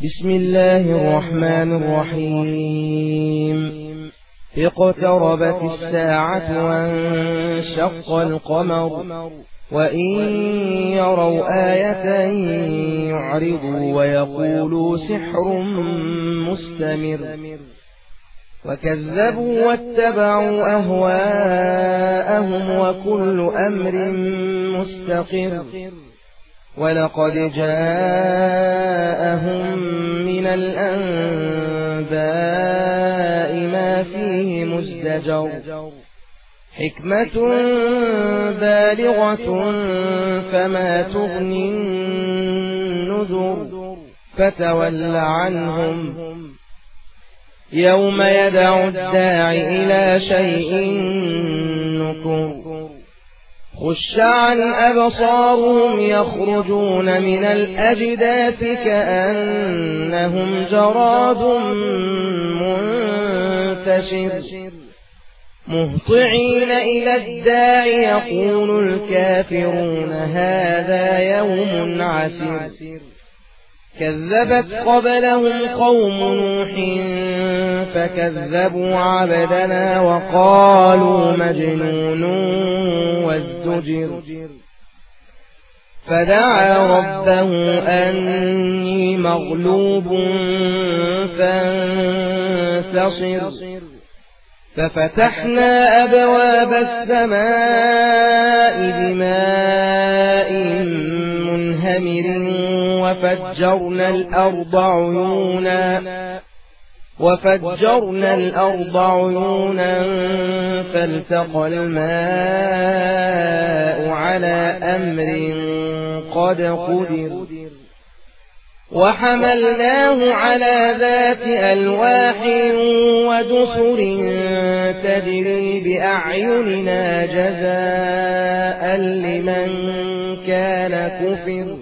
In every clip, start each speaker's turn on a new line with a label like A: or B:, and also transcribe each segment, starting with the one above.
A: بسم الله الرحمن الرحيم. اقتربت الساعة وانشق القمر وإن يروا آية يعرضوا ويقولوا سحر مستمر وكذبوا واتبعوا أهواءهم وكل أمر مستقر ولقد جاءهم من الأنباء ما فيه مزدجر حكمة بالغة فما تغني النذر فتول عنهم يوم يدعو الداعي إلى شيء نكر خش عن أبصارهم يخرجون من الأجداث كأنهم جراد منتشر مهطعين إلى الداع يقول الكافرون هذا يوم عسير كذبت قبلهم قوم نوح فكذبوا عبدنا وقالوا مجنون وازدجر فدعا ربه أني مغلوب فانتصر ففتحنا أبواب السماء بماء منهمر وفجرنا الأرض عيونا فالتقى الماء على أمر قد قدر وحملناه على ذات ألواح ودسر تجري بأعيننا جزاء لمن كان كفر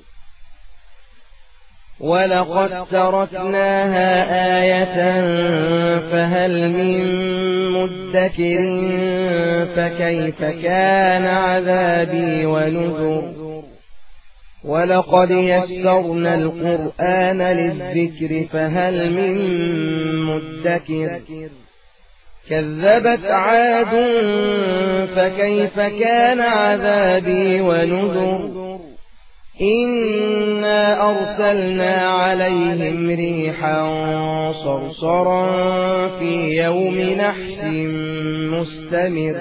A: ولقد تركناها آية فهل من مدكر فكيف كان عذابي ونذر ولقد يسرنا القرآن للذكر فهل من مدكر كذبت عاد فكيف كان عذابي ونذر إنا أرسلنا عليهم ريحا صرصرا في يوم نحس مستمر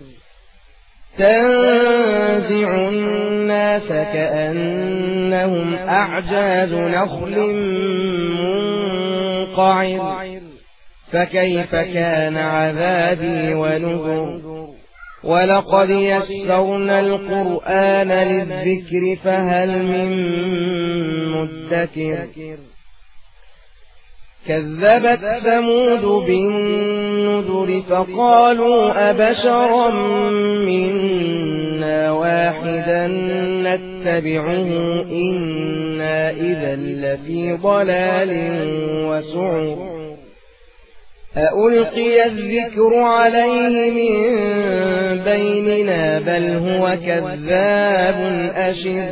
A: تنزع الناس كأنهم أعجاز نخل منقعر فكيف كان عذابي ونذر ولقد يسرنا القرآن للذكر فهل من مدكر كذبت ثمود بالنذر فقالوا أبشرا منا واحدا نتبعه إنا إذا لفي ضلال وسعر أألقي الذكر عليه من بيننا بل هو كذاب أشر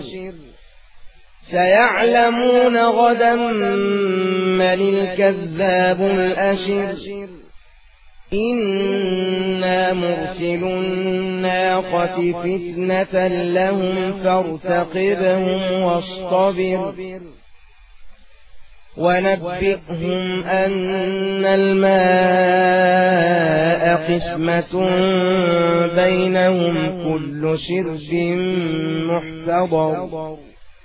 A: سيعلمون غدا من الكذاب الأشر إنا مرسل الناقة فتنة لهم فارتقبهم واصطبر ونبئهم أن الماء قسمة بينهم كل شرب محتضر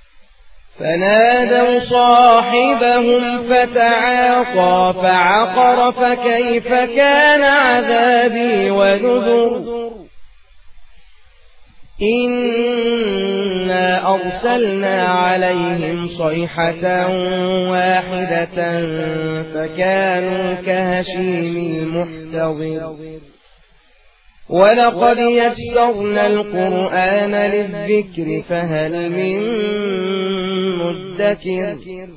A: فنادوا صاحبهم فتعاطى فعقر فكيف كان عذابي ونذر إنا أرسلنا عليهم صيحة واحدة فكانوا كهشيم المحتضر ولقد يسرنا القرآن للذكر فهل من مدكر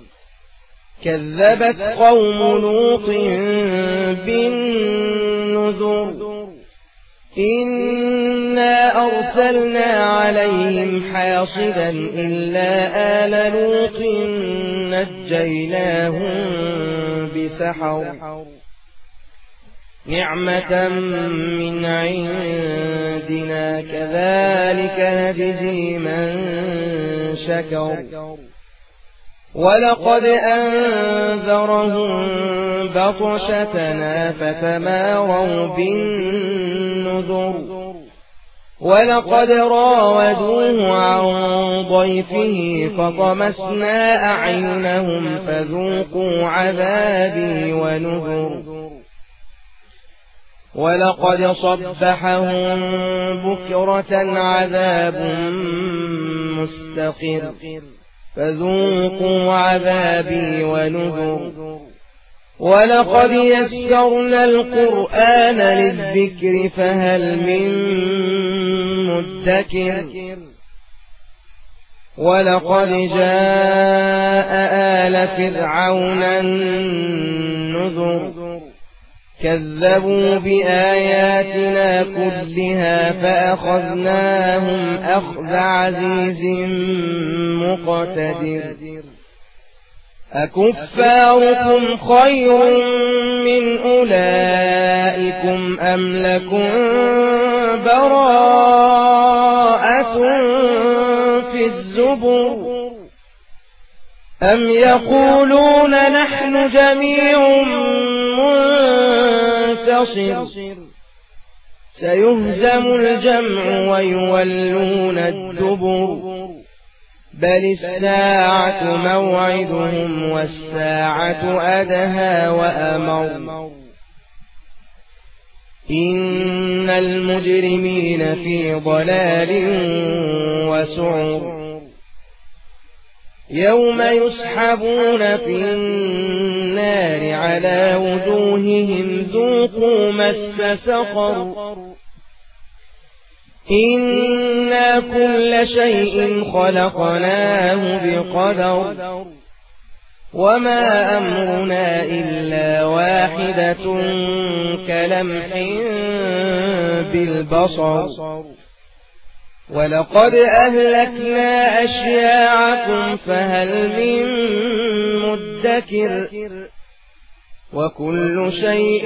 A: كذبت قوم لوط بالنذر إنا أرسلنا عليهم حاصبا إلا آل لوط نجيناهم بسحر نعمة من عندنا كذلك نجزي من شكر ولقد أنذرهم بطشتنا فتماروا بالنذر ولقد راودوه عن ضيفه فطمسنا أعينهم فذوقوا عذابي ونذر ولقد صبحهم بكرة عذاب مستقر فذوقوا عذابي ونذر ولقد يسرنا القرآن للذكر فهل من مدكر ولقد جاء آل فرعون النذر كذبوا بآياتنا كلها فأخذناهم أخذ عزيز مقتدر أكفاركم خير من أولئكم أم لكم براءة في الزبر أم يقولون نحن جميع منتصر سيهزم الجمع ويولون الدبر بل الساعة موعدهم والساعة أدهى وأمر إن المجرمين في ضلال وسعر يوم يسحبون في النار على وجوههم ذوقوا مس سقر إنا كل شيء خلقناه بقدر وما أمرنا إلا واحدة كلمح بالبصر ولقد أهلكنا أشياعكم فهل من مدكر وكل شيء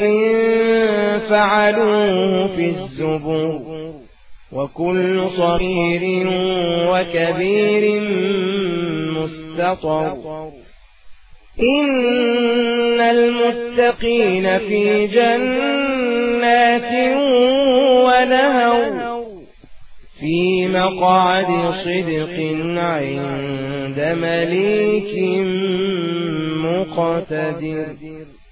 A: فعلوه في الزبر وكل صغير وكبير مستطر إن المتقين في جنات ونهر في مقعد صدق عند مليك مقتدر